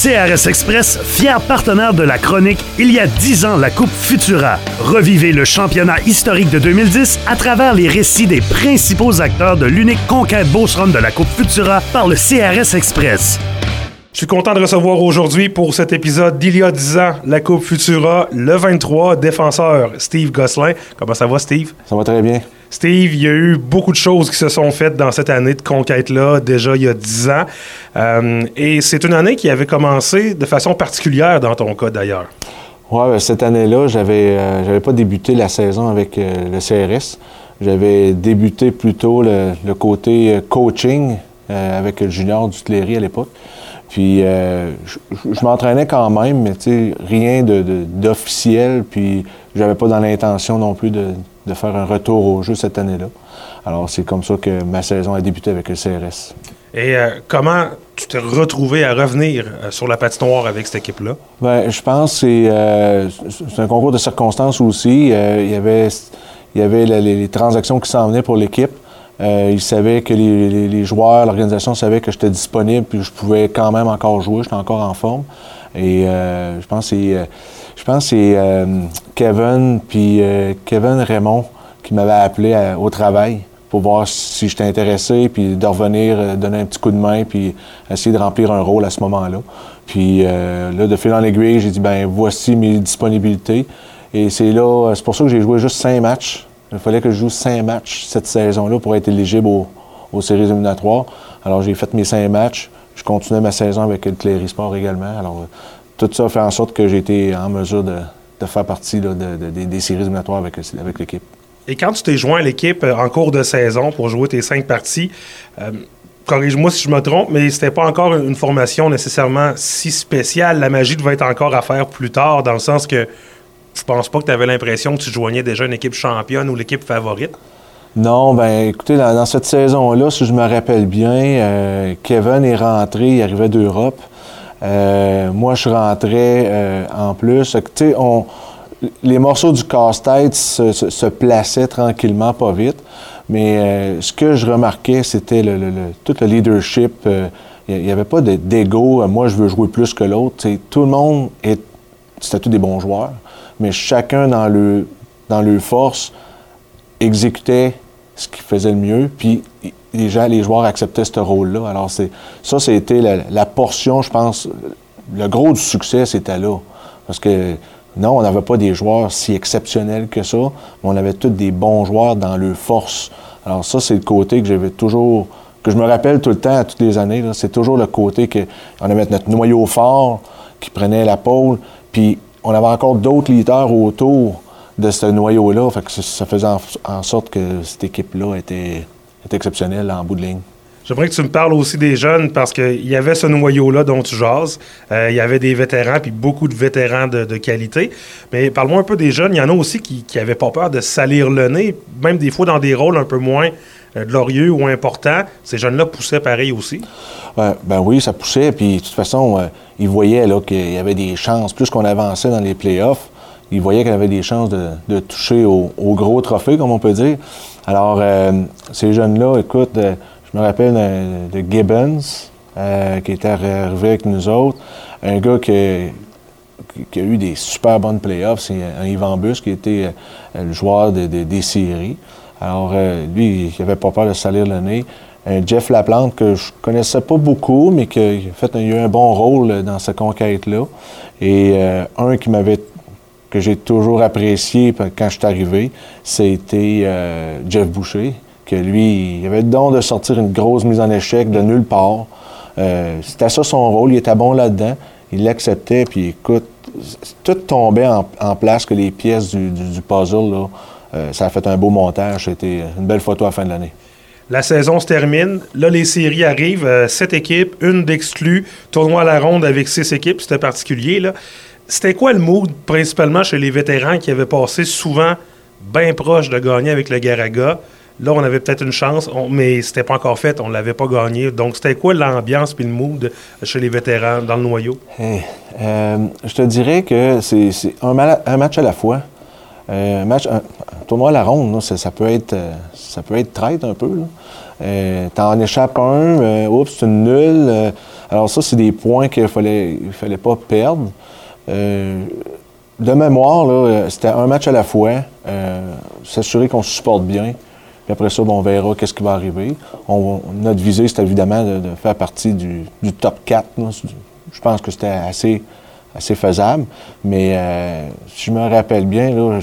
CRS Express, fier partenaire de la chronique Il y a 10 ans, la Coupe Futura. Revivez le championnat historique de 2010 à travers les récits des principaux acteurs de l'unique conquête Beauce Run de la Coupe Futura par le CRS Express. Je suis content de recevoir aujourd'hui pour cet épisode d'Il y a 10 ans, la Coupe Futura, le 23 défenseur Steve Gosselin. Comment ça va, Steve? Ça va très bien. Steve, il y a eu beaucoup de choses qui se sont faites dans cette année de conquête-là, déjà il y a 10 ans. Et c'est une année qui avait commencé de façon particulière dans ton cas, d'ailleurs. Oui, cette année-là, j'avais pas débuté la saison avec le CRS. J'avais débuté plutôt le côté coaching avec le junior du Tuileries à l'époque. Puis je m'entraînais quand même, mais rien d'officiel. Puis j'avais pas dans l'intention non plus de faire un retour au jeu cette année-là. Alors c'est comme ça que ma saison a débuté avec le CRS. Et comment tu t'es retrouvé à revenir sur la patinoire avec cette équipe-là? Bien, je pense que c'est un concours de circonstances aussi. Il y avait les transactions qui s'en venaient pour l'équipe. Ils savaient que les joueurs, l'organisation savait que j'étais disponible puis je pouvais quand même encore jouer, j'étais encore en forme. Et je pense que c'est Kevin Raymond qui m'avait appelé au travail pour voir si j'étais intéressé puis de revenir donner un petit coup de main puis essayer de remplir un rôle à ce moment-là. Puis là, de fil en aiguille, j'ai dit voici mes disponibilités. Et c'est pour ça que j'ai joué juste 5 matchs. Il fallait que je joue 5 matchs cette saison-là pour être éligible aux séries éliminatoires. Alors, j'ai fait mes 5 matchs. Je continuais ma saison avec le Tuileries Sport également. Alors, tout ça fait en sorte que j'ai été en mesure de faire partie des séries éliminatoires avec l'équipe. Et quand tu t'es joint à l'équipe en cours de saison pour jouer tes 5 parties, corrige-moi si je me trompe, mais c'était pas encore une formation nécessairement si spéciale. La magie devait être encore à faire plus tard, dans le sens que je pense pas que tu avais l'impression que tu joignais déjà une équipe championne ou l'équipe favorite? Non, écoutez, dans cette saison-là, si je me rappelle bien, Kevin est rentré, il arrivait d'Europe. Moi, je rentrais en plus. Tu sais, les morceaux du casse-tête se plaçaient tranquillement, pas vite. Mais ce que je remarquais, c'était tout le leadership. Il n'y avait pas d'ego. Moi, je veux jouer plus que l'autre. Tout le monde, c'était tous des bons joueurs. Mais chacun dans le force exécutait ce qu'il faisait le mieux, puis les joueurs acceptaient ce rôle-là. Alors c'était la portion, je pense, le gros du succès, c'était là. Parce que non, on n'avait pas des joueurs si exceptionnels que ça, mais on avait tous des bons joueurs dans le force. Alors ça, c'est le côté que j'avais toujours, que je me rappelle tout le temps, à toutes les années, là, c'est toujours le côté qu'on avait notre noyau fort qui prenait la pôle, puis on avait encore d'autres leaders autour de ce noyau-là. Fait que ça faisait en sorte que cette équipe-là était exceptionnelle en bout de ligne. J'aimerais que tu me parles aussi des jeunes parce qu'il y avait ce noyau-là dont tu jases. Il y avait des vétérans, puis beaucoup de vétérans de qualité. Mais parle-moi un peu des jeunes. Il y en a aussi qui n'avaient pas peur de salir le nez, même des fois dans des rôles un peu moins glorieux ou importants. Ces jeunes-là poussaient pareil aussi. Oui, ça poussait. Puis de toute façon, ils voyaient là, qu'il y avait des chances. Plus qu'on avançait dans les playoffs, ils voyaient qu'il y avait des chances de toucher au gros trophée, comme on peut dire. Alors, ces jeunes-là, écoute, je me rappelle de Gibbons, qui était arrivé avec nous autres. Un gars qui a eu des super bonnes playoffs, c'est un Yvan Bus, qui était le joueur des séries. Alors, lui, il n'avait pas peur de salir le nez. Un Jeff Laplante, que je connaissais pas beaucoup, mais qui a eu un bon rôle dans cette conquête-là. Et un que j'ai toujours apprécié quand je suis arrivé, c'était Jeff Boucher, que lui, il avait le don de sortir une grosse mise en échec de nulle part. C'était ça son rôle, il était bon là-dedans, il l'acceptait, puis écoute, tout tombait en place, que les pièces du puzzle, là, ça a fait un beau montage, c'était une belle photo à la fin de l'année. La saison se termine. Là, les séries arrivent. 7 équipes, une d'exclus. Tournoi à la ronde avec 6 équipes. C'était particulier, là. C'était quoi le mood, principalement chez les vétérans qui avaient passé souvent bien proche de gagner avec le Garaga? Là, on avait peut-être une chance, mais c'était pas encore fait. On l'avait pas gagné. Donc, c'était quoi l'ambiance puis le mood chez les vétérans dans le noyau? Je te dirais que c'est un match à la fois. Un tournoi à la ronde, là, ça peut être traite un peu. T'en échappes un, oups, c'est une nulle. Alors ça, c'est des points qu'il fallait pas perdre. De mémoire, là, c'était un match à la fois, s'assurer qu'on se supporte bien. Puis après ça, on verra qu'est-ce qui va arriver. Notre visée, c'était évidemment de faire partie du top 4. Là. Je pense que c'était assez faisable. Mais si je me rappelle bien, là,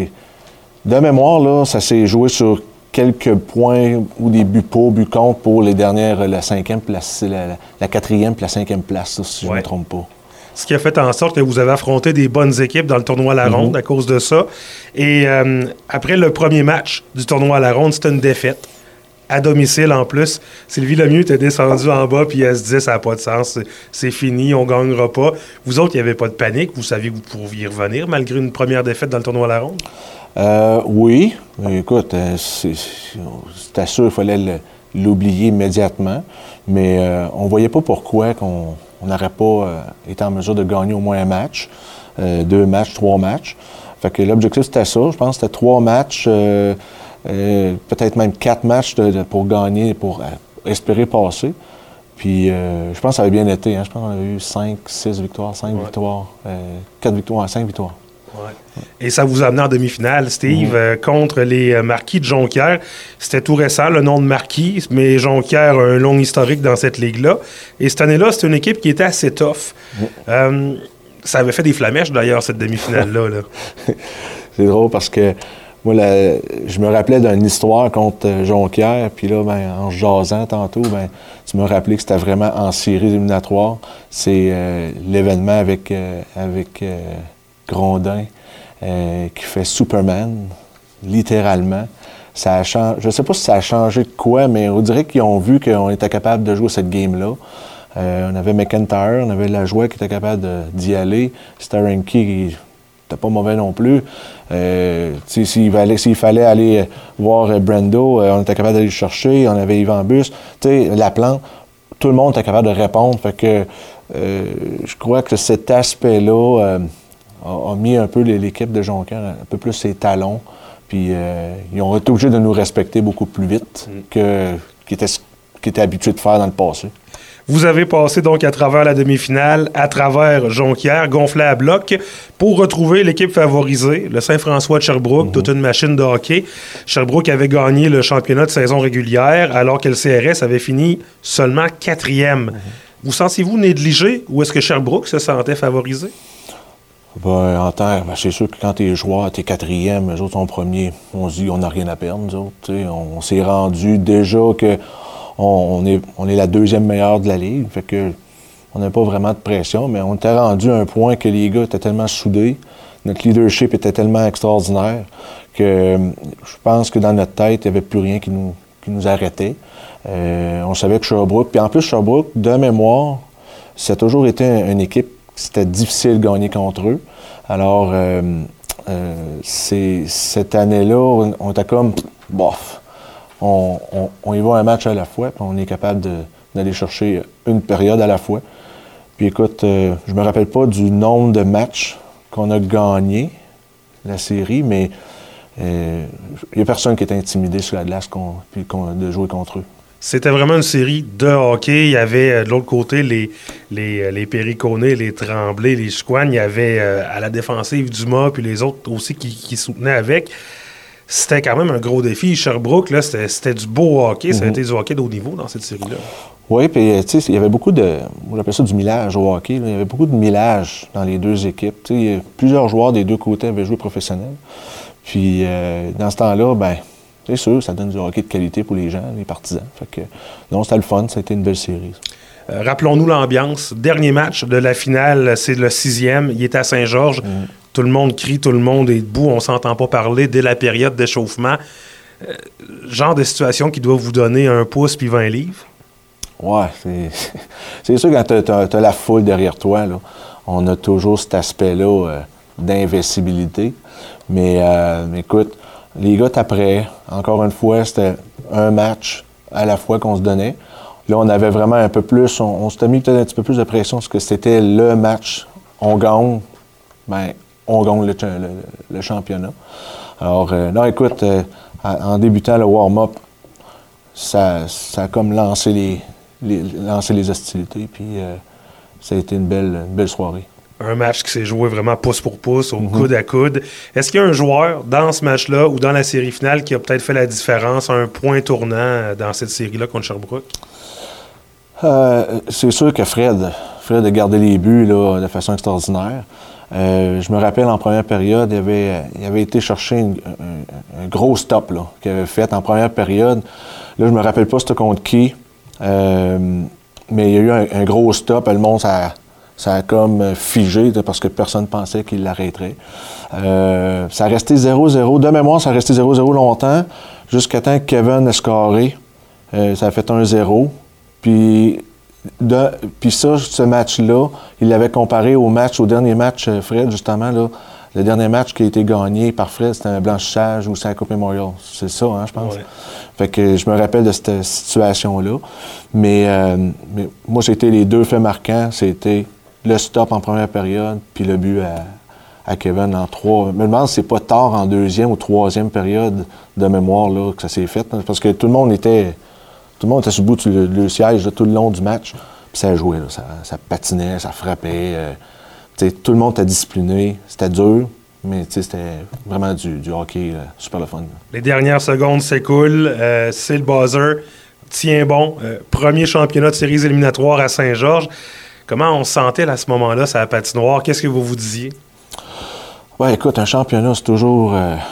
de mémoire, là, ça s'est joué sur quelques points ou des buts pour, buts contre pour les dernières, la 5e, la 4e puis la 5e place, là, si je ne me trompe pas. Ce qui a fait en sorte que vous avez affronté des bonnes équipes dans le tournoi à la ronde à cause de ça. Et après le premier match du tournoi à la ronde, c'était une défaite. À domicile en plus. Sylvie Lemieux était descendue en bas puis elle se disait ça n'a pas de sens, c'est fini, on ne gagnera pas. Vous autres, il n'y avait pas de panique. Vous saviez que vous pourriez revenir malgré une première défaite dans le tournoi à la ronde? Oui. Écoute, c'était sûr qu'il fallait l'oublier immédiatement. Mais on ne voyait pas pourquoi qu'on n'aurait pas été en mesure de gagner au moins un match, 2 matchs, 3 matchs. Fait que l'objectif, c'était ça. Je pense que c'était 3 matchs, peut-être même 4 matchs pour gagner, pour espérer passer. Puis je pense que ça avait bien été. Hein. Je pense qu'on avait eu 5, 6 victoires, 5 victoires, 4 victoires, 5 victoires. Ouais. Et ça vous a amené en demi-finale, Steve, contre les Marquis de Jonquière. C'était tout récent, le nom de Marquis, mais Jonquière a un long historique dans cette ligue-là. Et cette année-là, c'était une équipe qui était assez tough. Ça avait fait des flamèches, d'ailleurs, cette demi-finale-là. Là. C'est drôle parce que moi, je me rappelais d'une histoire contre Jonquière, puis là, en jasant tantôt, tu me rappelais que c'était vraiment en série éliminatoire. C'est l'événement avec Grondin qui fait Superman, littéralement. Ça a changé. Je ne sais pas si ça a changé de quoi, mais on dirait qu'ils ont vu qu'on était capable de jouer cette game-là. On avait McIntyre, on avait Lajoie qui était capable d'y aller. Starenky qui n'était pas mauvais non plus. S'il fallait aller voir Brando, on était capable d'aller le chercher. On avait Yvan Bus, Laplante. Tout le monde était capable de répondre. Fait que je crois que cet aspect-là a mis un peu l'équipe de Jonquière un peu plus ses talons. Puis ils ont été obligés de nous respecter beaucoup plus vite qu'ils étaient habitués de faire dans le passé. Vous avez passé donc à travers la demi-finale, à travers Jonquière, gonflé à bloc, pour retrouver l'équipe favorisée, le Saint-François de Sherbrooke, toute une machine de hockey. Sherbrooke avait gagné le championnat de saison régulière, alors que le CRS avait fini seulement 4e. Vous sentiez-vous négligé ou est-ce que Sherbrooke se sentait favorisé? C'est sûr que quand t'es joueur, t'es 4e, eux autres sont premiers. On se dit, on n'a rien à perdre, nous autres. On s'est rendu déjà que on est la 2e meilleure de la Ligue. Fait que on n'a pas vraiment de pression, mais on était rendu à un point que les gars étaient tellement soudés, notre leadership était tellement extraordinaire que je pense que dans notre tête, il n'y avait plus rien qui nous arrêtait. On savait que Sherbrooke, puis en plus Sherbrooke, de mémoire, ça a toujours été une équipe c'était difficile de gagner contre eux. Alors, cette année-là, on était comme, bof, on y va un match à la fois, puis on est capable d'aller chercher une période à la fois. Puis écoute, je me rappelle pas du nombre de matchs qu'on a gagné, la série, mais il n'y a personne qui était intimidé sur la glace de jouer contre eux. C'était vraiment une série de hockey. Il y avait de l'autre côté les Périconais, les Tremblay, les Chicoines. Il y avait à la défensive Dumas, puis les autres aussi qui soutenaient avec. C'était quand même un gros défi. Sherbrooke, là, c'était du beau hockey. Ça a été du hockey de haut niveau dans cette série-là. Oui, puis tu sais, il y avait beaucoup de... On appelle ça du millage au hockey. Là. Il y avait beaucoup de millage dans les deux équipes. Tu sais, plusieurs joueurs des deux côtés avaient joué professionnel. Puis dans ce temps-là, c'est sûr, ça donne du hockey de qualité pour les gens, les partisans. Fait que, non, c'était le fun, ça a été une belle série. Rappelons-nous l'ambiance. Dernier match de la finale, c'est le 6e. Il est à Saint-Georges. Tout le monde crie, tout le monde est debout. On ne s'entend pas parler dès la période d'échauffement. Genre de situation qui doit vous donner 1 pouce puis 20 livres? Ouais, c'est sûr, quand tu as la foule derrière toi, là, on a toujours cet aspect-là d'invincibilité. Mais écoute, les gars t'après, encore une fois, c'était un match à la fois qu'on se donnait. Là, on avait vraiment un peu plus, on s'était mis peut-être un petit peu plus de pression parce que c'était le match. On gagne, on gagne le championnat. Alors, non, écoute, en débutant le warm-up, ça a comme lancé lancer les hostilités. Puis ça a été une belle soirée. Un match qui s'est joué vraiment pouce pour pouce, au coude à coude. Est-ce qu'il y a un joueur dans ce match-là ou dans la série finale qui a peut-être fait la différence, un point tournant dans cette série-là contre Sherbrooke? C'est sûr que Fred a gardé les buts là, de façon extraordinaire. Je me rappelle en première période, il avait été chercher un gros stop là, qu'il avait fait en première période. Là, je me rappelle pas c'était contre qui, mais il y a eu un gros stop. Le monde, ça a comme figé parce que personne ne pensait qu'il l'arrêterait. Ça a resté 0-0. De mémoire, ça a resté 0-0 longtemps, jusqu'à temps que Kevin ait scoré. Ça a fait 1-0. Puis ça, ce match-là, il l'avait comparé au dernier match, Fred, justement, là, le dernier match qui a été gagné par Fred, c'était un blanchissage ou c'est la Coupe Memorial. C'est ça, hein, je pense. Ouais. Fait que je me rappelle de cette situation-là. Mais moi, c'était les deux faits marquants. C'était le stop en première période, puis le but à Kevin en 3. Je me demande si c'est pas tard en deuxième ou troisième période de mémoire là, que ça s'est fait. Parce que tout le monde était sur le bout du siège là, tout le long du match. Puis ça jouait, là, ça patinait, ça frappait. Tout le monde était discipliné. C'était dur, mais c'était vraiment du hockey super le fun. Les dernières secondes s'écoulent. C'est le buzzer. Tient bon. Premier championnat de séries éliminatoires à Saint-Georges. Comment on se sentait à ce moment-là, sur la patinoire? Qu'est-ce que vous disiez? Oui, écoute, un championnat, c'est toujours...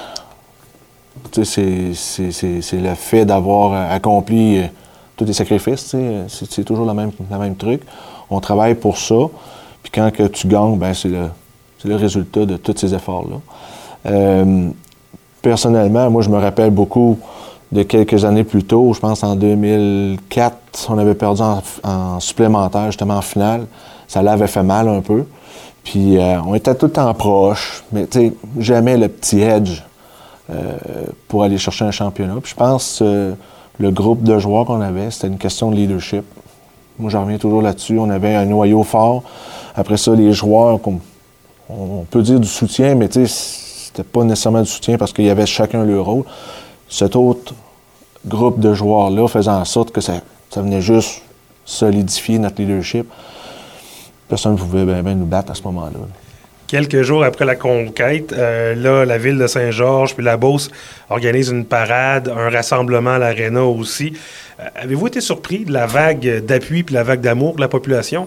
c'est le fait d'avoir accompli tous les sacrifices. C'est toujours le même truc. On travaille pour ça. Puis quand que tu gagnes, ben c'est le résultat de tous ces efforts-là. Personnellement, moi, je me rappelle beaucoup de quelques années plus tôt. Je pense en 2004, on avait perdu en supplémentaire, justement en finale. Ça l'avait fait mal un peu. Puis on était tout le temps proche, mais jamais le petit edge pour aller chercher un championnat. Puis je pense le groupe de joueurs qu'on avait, c'était une question de leadership. Moi, j'en reviens toujours là-dessus. On avait un noyau fort. Après ça, les joueurs, on peut dire du soutien, mais c'était pas nécessairement du soutien parce qu'il y avait chacun leur rôle. Cet autre groupe de joueurs-là faisait en sorte que ça venait juste solidifier notre leadership. Personne ne pouvait bien nous battre à ce moment-là. Quelques jours après la conquête, là, la ville de Saint-Georges puis la Beauce organise une parade, un rassemblement à l'aréna aussi. Avez-vous été surpris de la vague d'appui puis la vague d'amour de la population?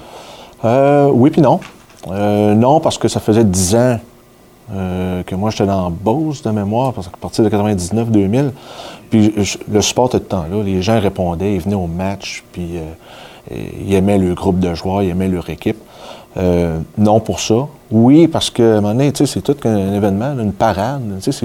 Oui puis non. Non, parce que ça faisait 10 ans que moi, j'étais dans Beauce de mémoire, parce qu'à partir de 99-2000, puis le support était tout le temps là. Les gens répondaient, ils venaient au match, puis ils aimaient le groupe de joueurs, ils aimaient leur équipe. Non pour ça. Oui, parce que, à un moment donné, c'est tout un événement, une parade.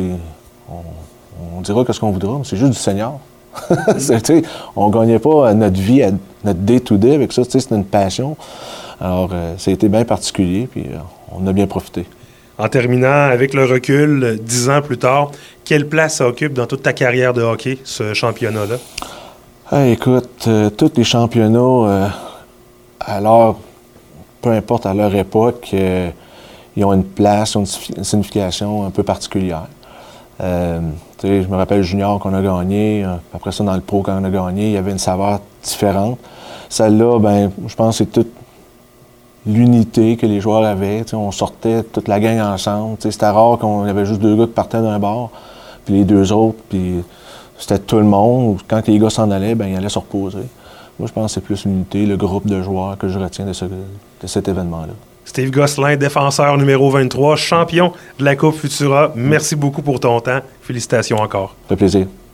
On dira ce qu'on voudra, mais c'est juste du senior. On ne gagnait pas notre vie, notre day-to-day avec ça. C'est une passion. Alors, ça a été bien particulier, puis on a bien profité. En terminant, avec le recul, 10 ans plus tard, quelle place ça occupe dans toute ta carrière de hockey, ce championnat-là? Écoute, tous les championnats, peu importe à leur époque, ils ont une place, une signification un peu particulière. Je me rappelle junior qu'on a gagné, après ça dans le pro quand on a gagné, il y avait une saveur différente. Celle-là, je pense que c'est toute l'unité que les joueurs avaient. On sortait toute la gang ensemble. C'était rare qu'on avait juste deux gars qui partaient d'un bord, puis les deux autres, puis c'était tout le monde. Quand les gars s'en allaient, ils allaient se reposer. Moi, je pense que c'est plus l'unité, le groupe de joueurs que je retiens de cet événement-là. Steve Gosselin, défenseur numéro 23, champion de la Coupe Futura. Merci beaucoup pour ton temps. Félicitations encore. Ça fait plaisir.